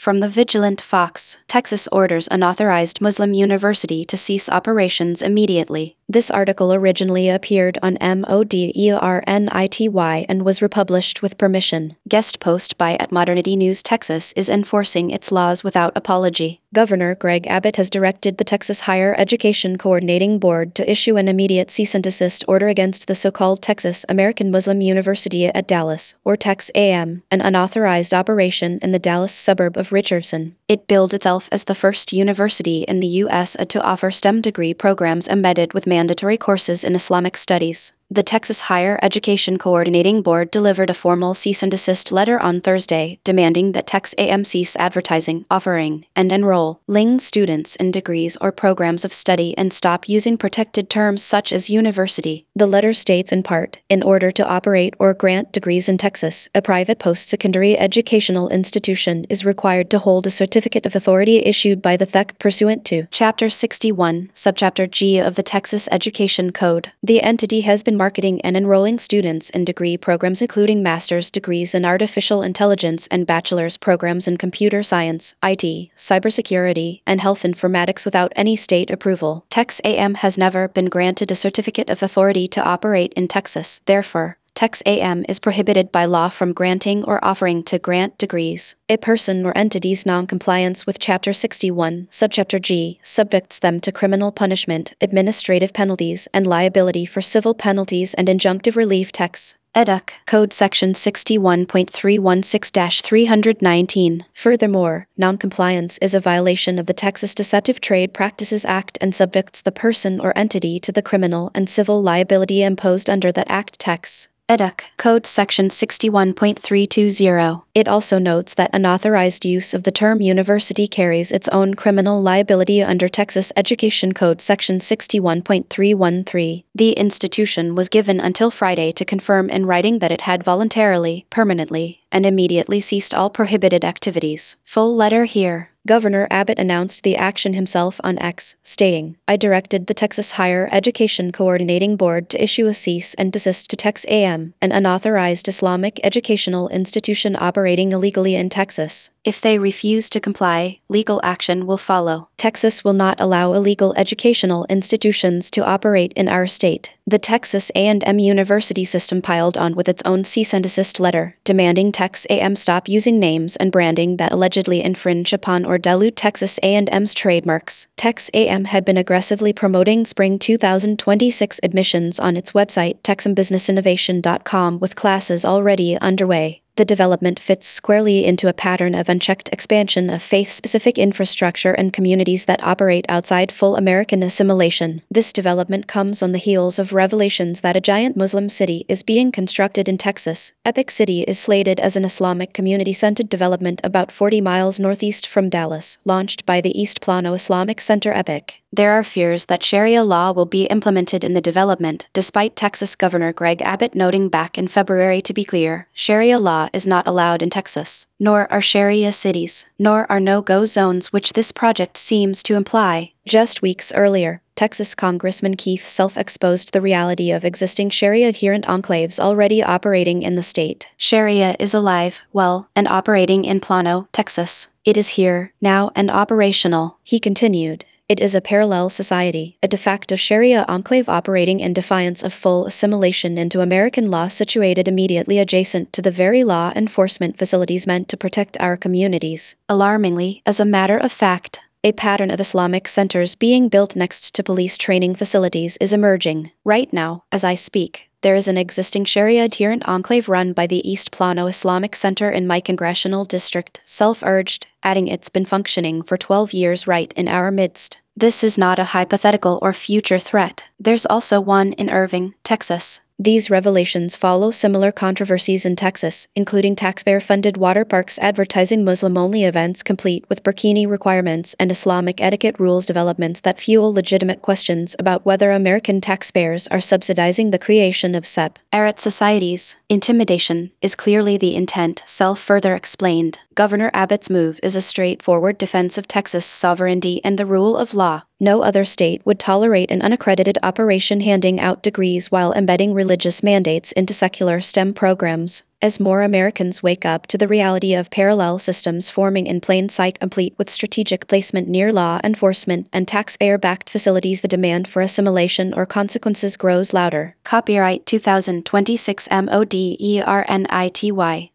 From the Vigilant Fox, Texas orders unauthorized Muslim university to cease operations immediately. This article originally appeared on Modernity and was republished with permission. Guest post by @Modernity News. Texas is enforcing its laws without apology. Governor Greg Abbott has directed the Texas Higher Education Coordinating Board to issue an immediate cease and desist order against the so-called Texas American Muslim University at Dallas, or Tex-AM, an unauthorized operation in the Dallas suburb of Richardson. It billed itself as the first university in the U.S. to offer STEM degree programs embedded with mandatory courses in Islamic studies. The Texas Higher Education Coordinating Board delivered a formal cease and desist letter on Thursday, demanding that Tex-AM cease advertising, offering, and enrolling students in degrees or programs of study and stop using protected terms such as university. The letter states in part, in order to operate or grant degrees in Texas, a private post-secondary educational institution is required to hold a certificate of authority issued by the THEC pursuant to Chapter 61, Subchapter G of the Texas Education Code. The entity has been marketing and enrolling students in degree programs including master's degrees in artificial intelligence and bachelor's programs in computer science, IT, cybersecurity, and health informatics without any state approval. Tex-AM has never been granted a certificate of authority to operate in Texas. Therefore, Tex-AM is prohibited by law from granting or offering to grant degrees. A person or entity's non-compliance with Chapter 61, Subchapter G, subjects them to criminal punishment, administrative penalties, and liability for civil penalties and injunctive relief. Educ. Code Section 61.316-319. Furthermore, noncompliance is a violation of the Texas Deceptive Trade Practices Act and subjects the person or entity to the criminal and civil liability imposed under that act. Educ. Code Section 61.320. It also notes that unauthorized use of the term university carries its own criminal liability under Texas Education Code Section 61.313. The institution was given until Friday to confirm in writing that it had voluntarily, permanently, and immediately ceased all prohibited activities. Full letter here. Governor Abbott announced the action himself on X, stating, "I directed the Texas Higher Education Coordinating Board to issue a cease and desist to Tex-AM, an unauthorized Islamic educational institution operating illegally in Texas. If they refuse to comply, legal action will follow. Texas will not allow illegal educational institutions to operate in our state." The Texas A&M University system piled on with its own cease and desist letter, demanding Tex-AM stop using names and branding that allegedly infringe upon or dilute Texas A&M's trademarks. Tex-AM had been aggressively promoting spring 2026 admissions on its website texambusinessinnovation.com with classes already underway. The development fits squarely into a pattern of unchecked expansion of faith-specific infrastructure and communities that operate outside full American assimilation. This development comes on the heels of revelations that a giant Muslim city is being constructed in Texas. Epic City is slated as an Islamic community-centered development about 40 miles northeast from Dallas, launched by the East Plano Islamic Center Epic. There are fears that Sharia law will be implemented in the development, despite Texas Governor Greg Abbott noting back in February. To be clear, Sharia law is not allowed in Texas, nor are Sharia cities, nor are no-go zones, which this project seems to imply. Just weeks earlier, Texas Congressman Keith Self exposed the reality of existing Sharia-adherent enclaves already operating in the state. Sharia is alive, well, and operating in Plano, Texas. It is here, now, and operational, he continued. It is a parallel society, a de facto Sharia enclave operating in defiance of full assimilation into American law situated immediately adjacent to the very law enforcement facilities meant to protect our communities. Alarmingly, as a matter of fact, a pattern of Islamic centers being built next to police training facilities is emerging. Right now, as I speak, there is an existing Sharia-adherent enclave run by the East Plano Islamic Center in my congressional district, Self urged, adding it's been functioning for 12 years right in our midst. This is not a hypothetical or future threat. There's also one in Irving, Texas. These revelations follow similar controversies in Texas, including taxpayer-funded water parks advertising Muslim-only events complete with burkini requirements and Islamic etiquette rules, developments that fuel legitimate questions about whether American taxpayers are subsidizing the creation of separate societies. Intimidation is clearly the intent, Self further explained. Governor Abbott's move is a straightforward defense of Texas sovereignty and the rule of law. No other state would tolerate an unaccredited operation handing out degrees while embedding religious mandates into secular STEM programs. As more Americans wake up to the reality of parallel systems forming in plain sight, complete with strategic placement near law enforcement and taxpayer-backed facilities, the demand for assimilation or consequences grows louder. Copyright 2026 MODERNITY.